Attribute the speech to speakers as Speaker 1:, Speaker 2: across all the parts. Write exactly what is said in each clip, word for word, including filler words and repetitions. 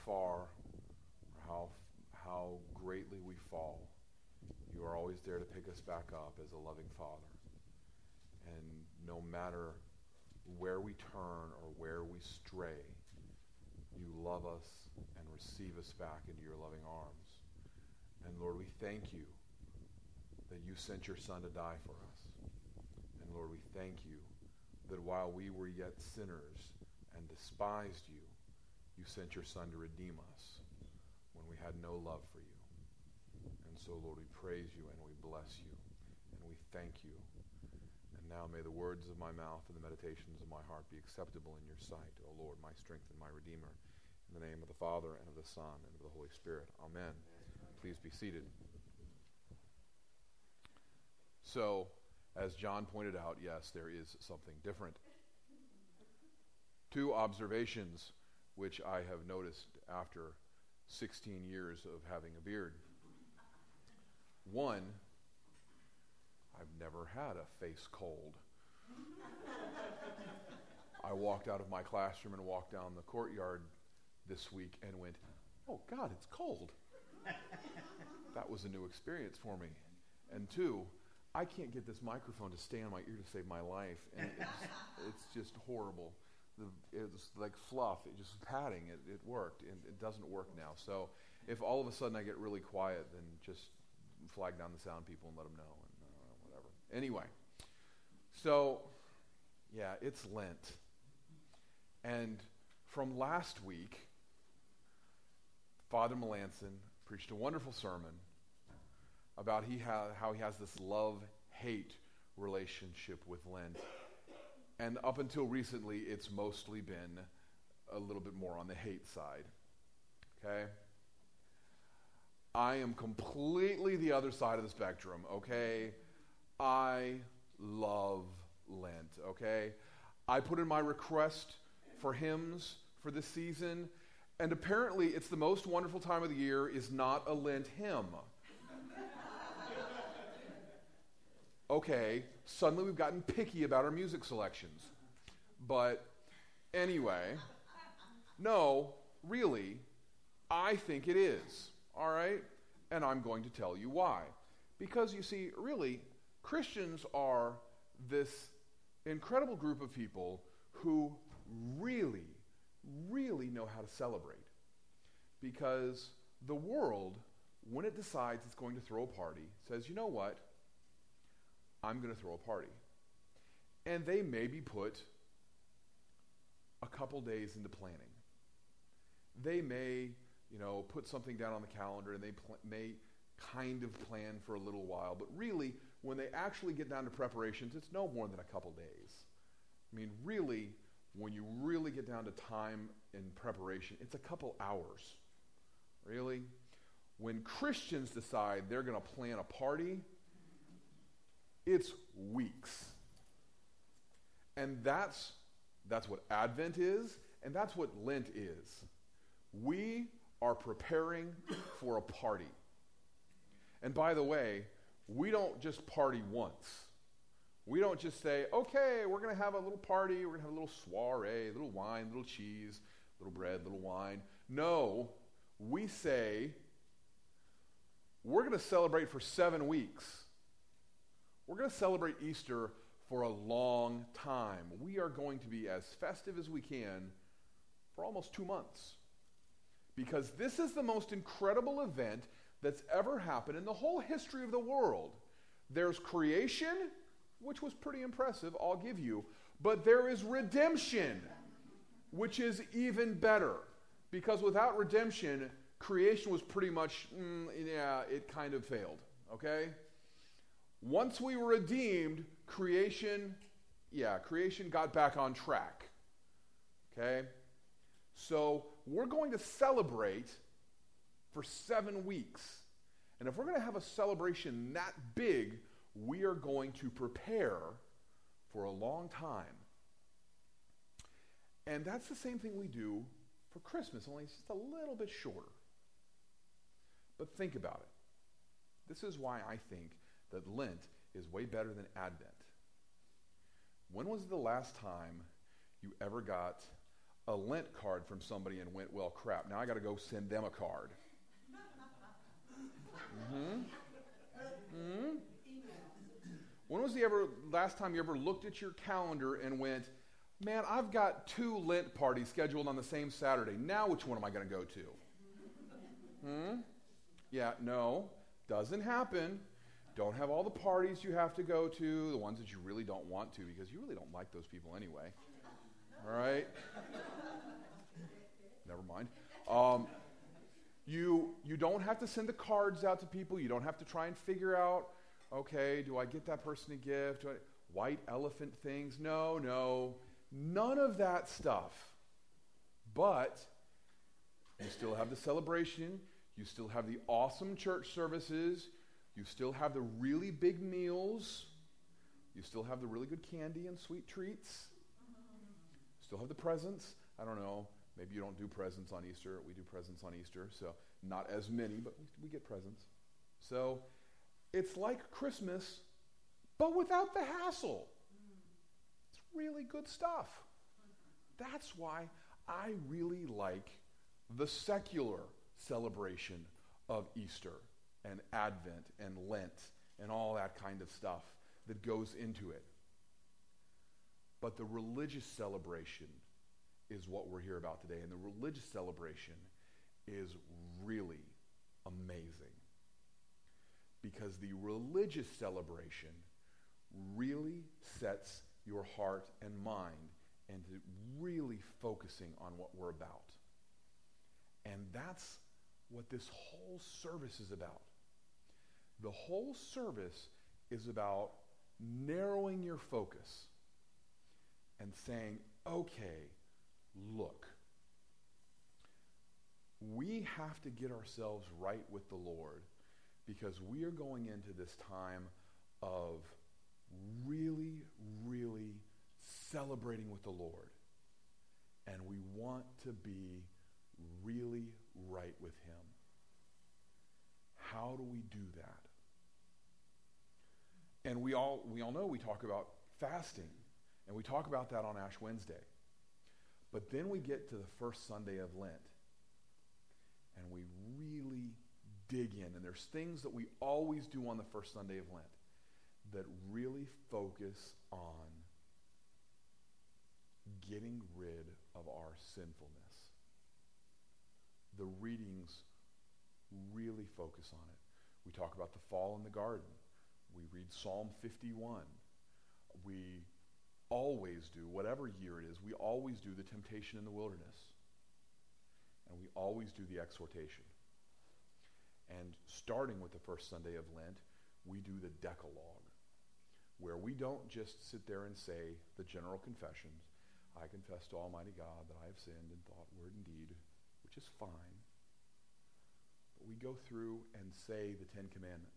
Speaker 1: far or how how greatly we fall, you are always there to pick us back up as a loving Father. And no matter where we turn or where we stray, you love us and receive us back into your loving arms. And Lord, we thank you that you sent your Son to die for us. And Lord, we thank you that while we were yet sinners and despised you, you sent your Son to redeem us when we had no love for you. And so, Lord, we praise you and we bless you and we thank you. And now may the words of my mouth and the meditations of my heart be acceptable in your sight, O Lord, my strength and my Redeemer. In the name of the Father, and of the Son, and of the Holy Spirit. Amen. Please be seated. So, as John pointed out, yes, there is something different. Two observations which I have noticed after sixteen years of having a beard. One, I've never had a face cold. I walked out of my classroom and walked down the courtyard this week and went, oh God, it's cold. That was a new experience for me. And two, I can't get this microphone to stay on my ear to save my life. And it's, it's just horrible. The, it's like fluff. It just padding. It, it worked. And it doesn't work now. So if all of a sudden I get really quiet, then just flag down the sound people and let them know. And uh, whatever. Anyway. So, yeah, it's Lent. And from last week, Father Melanson preached a wonderful sermon about he ha- how he has this love-hate relationship with Lent. And up until recently, it's mostly been a little bit more on the hate side. Okay? I am completely the other side of the spectrum, okay? I love Lent, okay? I put in my request for hymns for this season, and apparently it's the most wonderful time of the year is not a Lent hymn. Okay, suddenly we've gotten picky about our music selections. But anyway, no, really, I think it is, all right? And I'm going to tell you why. Because you see, really, Christians are this incredible group of people who really, really know how to celebrate. Because the world, when it decides it's going to throw a party, says, you know what? I'm going to throw a party. And they maybe put a couple days into planning. They may, you know, put something down on the calendar and they pl- may kind of plan for a little while. But really, when they actually get down to preparations, it's no more than a couple days. I mean, really, when you really get down to time in preparation, it's a couple hours. Really? When Christians decide they're going to plan a party, it's weeks. And that's that's what Advent is, and that's what Lent is. We are preparing for a party. And by the way, we don't just party once. We don't just say, okay, we're going to have a little party, we're going to have a little soiree, a little wine, a little cheese, a little bread, a little wine. No, we say, we're going to celebrate for seven weeks. We're going to celebrate Easter for a long time. We are going to be as festive as we can for almost two months. Because this is the most incredible event that's ever happened in the whole history of the world. There's creation, which was pretty impressive, I'll give you. But there is redemption, which is even better. Because without redemption, creation was pretty much, mm, yeah, it kind of failed. Okay? Once we were redeemed, creation, yeah, creation got back on track. Okay? So we're going to celebrate for seven weeks. And if we're going to have a celebration that big, we are going to prepare for a long time. And that's the same thing we do for Christmas, only it's just a little bit shorter. But think about it. This is why I think that Lent is way better than Advent. When was the last time you ever got a Lent card from somebody and went, well, crap, now I got to go send them a card. Mm-hmm. Mm-hmm. When was the ever last time you ever looked at your calendar and went, man, I've got two Lent parties scheduled on the same Saturday. Now which one am I going to go to? Hmm? Yeah, no, doesn't happen. Don't have all the parties you have to go to, the ones that you really don't want to, because you really don't like those people anyway. All right? Never mind. Um, you, you don't have to send the cards out to people. You don't have to try and figure out, okay, do I get that person a gift? Do I, white elephant things? No, no. None of that stuff. But you still have the celebration. You still have the awesome church services. You still have the really big meals. You still have the really good candy and sweet treats. Still have the presents. I don't know. Maybe you don't do presents on Easter. We do presents on Easter. So not as many, but we, we get presents. So it's like Christmas, but without the hassle. It's really good stuff. That's why I really like the secular celebration of Easter and Advent and Lent and all that kind of stuff that goes into it. But the religious celebration is what we're here about today. And the religious celebration is really amazing. Because the religious celebration really sets your heart and mind into really focusing on what we're about. And that's what this whole service is about. The whole service is about narrowing your focus and saying, okay, look, we have to get ourselves right with the Lord because we are going into this time of really, really celebrating with the Lord. And we want to be really right with Him. How do we do that? And we all we all know we talk about fasting, and we talk about that on Ash Wednesday. But then we get to the first Sunday of Lent, and we really dig in. And there's things that we always do on the first Sunday of Lent that really focus on getting rid of our sinfulness. The readings really focus on it. We talk about the fall in the garden. We read Psalm fifty-one. We always do, whatever year it is, we always do the temptation in the wilderness. And we always do the exhortation. And starting with the first Sunday of Lent, we do the Decalogue, where we don't just sit there and say the general confessions, I confess to Almighty God that I have sinned in thought, word, and deed, which is fine. But we go through and say the Ten Commandments.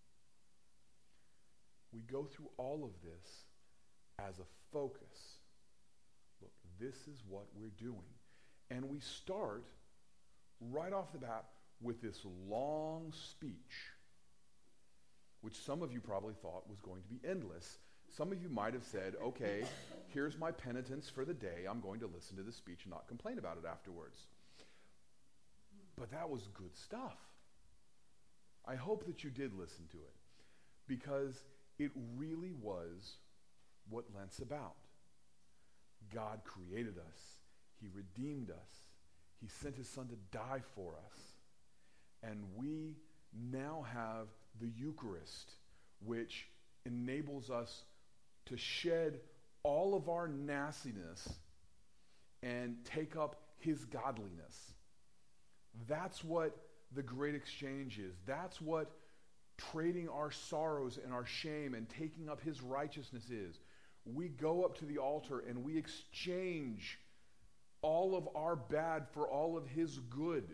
Speaker 1: We go through all of this as a focus. Look, this is what we're doing. And we start right off the bat with this long speech, which some of you probably thought was going to be endless. Some of you might have said, okay, here's my penitence for the day. I'm going to listen to the speech and not complain about it afterwards. But that was good stuff. I hope that you did listen to it, because it really was what Lent's about. God created us. He redeemed us. He sent His Son to die for us. And we now have the Eucharist, which enables us to shed all of our nastiness and take up His godliness. That's what the great exchange is. That's what trading our sorrows and our shame and taking up His righteousness is. We go up to the altar and we exchange all of our bad for all of His good.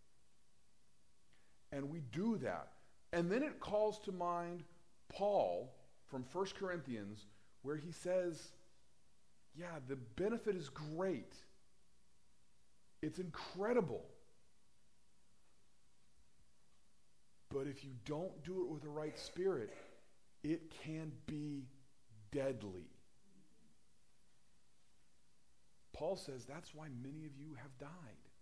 Speaker 1: And we do that. And then it calls to mind Paul from First Corinthians, where he says, yeah, the benefit is great. It's incredible. But if you don't do it with the right spirit, it can be deadly. Paul says that's why many of you have died.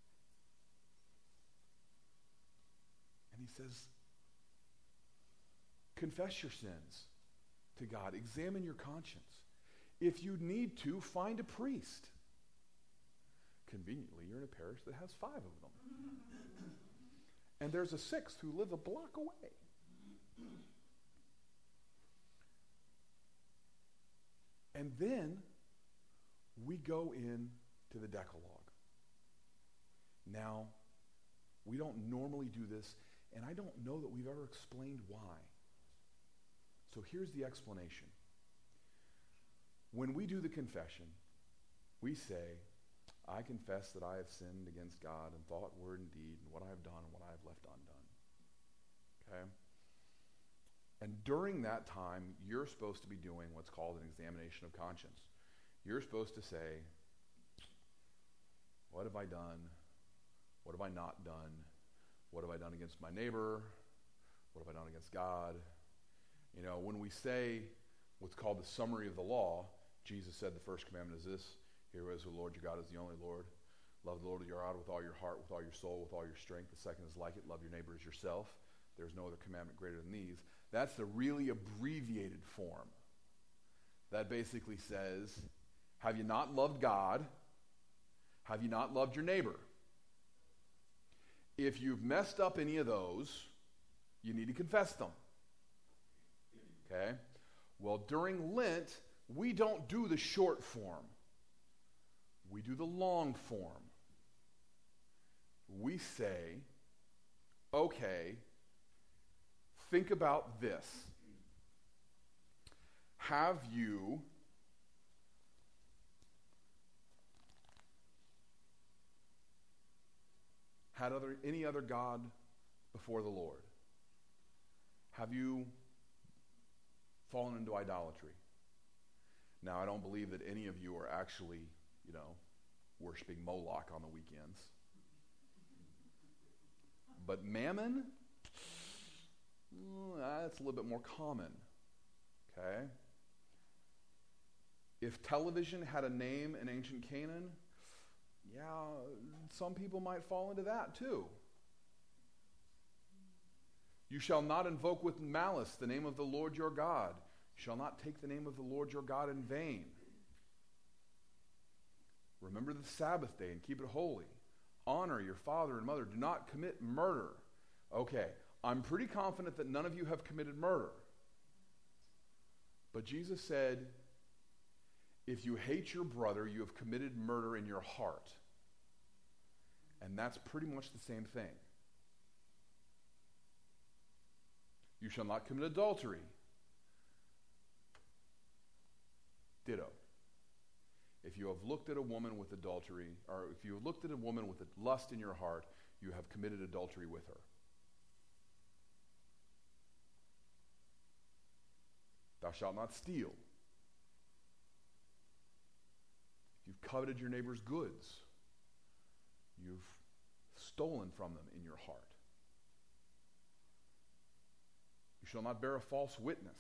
Speaker 1: And he says, confess your sins to God. Examine your conscience. If you need to, find a priest. Conveniently, you're in a parish that has five of them. And there's a sixth who lives a block away. And then we go in to the Decalogue. Now, we don't normally do this, and I don't know that we've ever explained why. So here's the explanation. When we do the confession, we say, I confess that I have sinned against God in thought, word, and deed, and what I have done and what I have left undone. Okay? And during that time, you're supposed to be doing what's called an examination of conscience. You're supposed to say, what have I done? What have I not done? What have I done against my neighbor? What have I done against God? You know, when we say what's called the summary of the law, Jesus said the first commandment is this: hear is the Lord your God is the only Lord. Love the Lord your God with all your heart, with all your soul, with all your strength. The second is like it: love your neighbor as yourself. There's no other commandment greater than these. That's the really abbreviated form. That basically says, have you not loved God? Have you not loved your neighbor? If you've messed up any of those, you need to confess them. Okay? Well, during Lent, we don't do the short form. We do the long form. We say, okay, think about this. Have you had other any other God before the Lord? Have you fallen into idolatry? Now, I don't believe that any of you are actually, you know, worshiping Moloch on the weekends. But mammon, that's a little bit more common. Okay? If television had a name in ancient Canaan, yeah, some people might fall into that too. You shall not invoke with malice the name of the Lord your God. You shall not take the name of the Lord your God in vain. Remember the Sabbath day and keep it holy. Honor your father and mother. Do not commit murder. Okay, I'm pretty confident that none of you have committed murder. But Jesus said, if you hate your brother, you have committed murder in your heart. And that's pretty much the same thing. You shall not commit adultery. Ditto. If you have looked at a woman with adultery, or if you have looked at a woman with lust in your heart, you have committed adultery with her. Thou shalt not steal. If you've coveted your neighbor's goods, you've stolen from them in your heart. You shall not bear a false witness.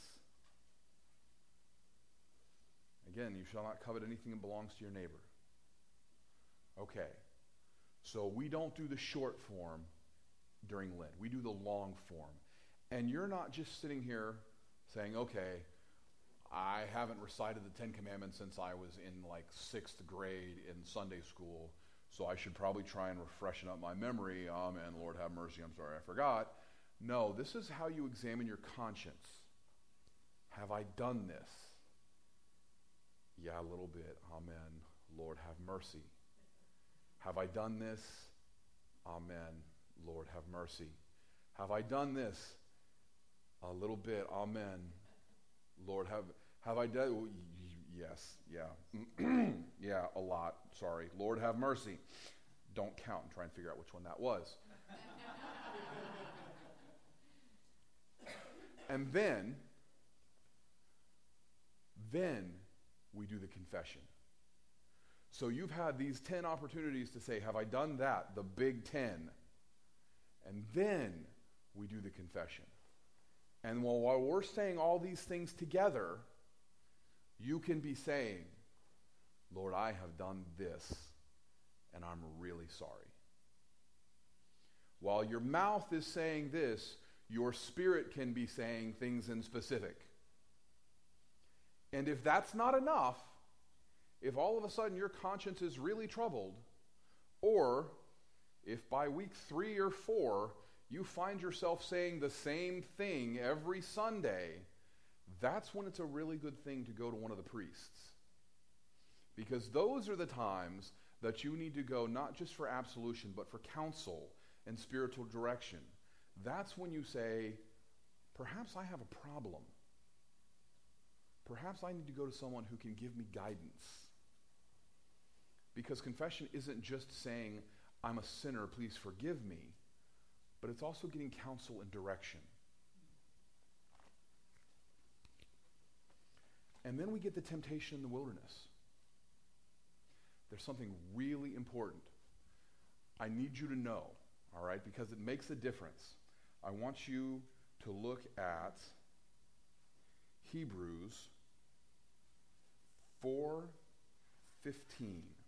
Speaker 1: Again, you shall not covet anything that belongs to your neighbor. Okay, so we don't do the short form during Lent. We do the long form. And you're not just sitting here saying, okay, I haven't recited the Ten Commandments since I was in like sixth grade in Sunday school, so I should probably try and freshen up my memory. Amen, Lord have mercy, I'm sorry, I forgot. No, this is how you examine your conscience. Have I done this? Yeah, a little bit. Amen. Lord, have mercy. Have I done this? Amen. Lord, have mercy. Have I done this? A little bit. Amen. Lord, have have I done? Oh, yes. Yeah. Yeah, a lot. Sorry. Lord, have mercy. Don't count and try and figure out which one that was. And then, then we do the confession. So you've had these ten opportunities to say, have I done that? The big ten. And then we do the confession. And while, while we're saying all these things together, you can be saying, Lord, I have done this, and I'm really sorry. While your mouth is saying this, your spirit can be saying things in specific. And if that's not enough, if all of a sudden your conscience is really troubled, or if by week three or four you find yourself saying the same thing every Sunday, that's when it's a really good thing to go to one of the priests. Because those are the times that you need to go not just for absolution, but for counsel and spiritual direction. That's when you say, perhaps I have a problem. Perhaps I need to go to someone who can give me guidance. Because confession isn't just saying, I'm a sinner, please forgive me, but it's also getting counsel and direction. And then we get the temptation in the wilderness. There's something really important I need you to know, all right, because it makes a difference. I want you to look at Hebrews four fifteen.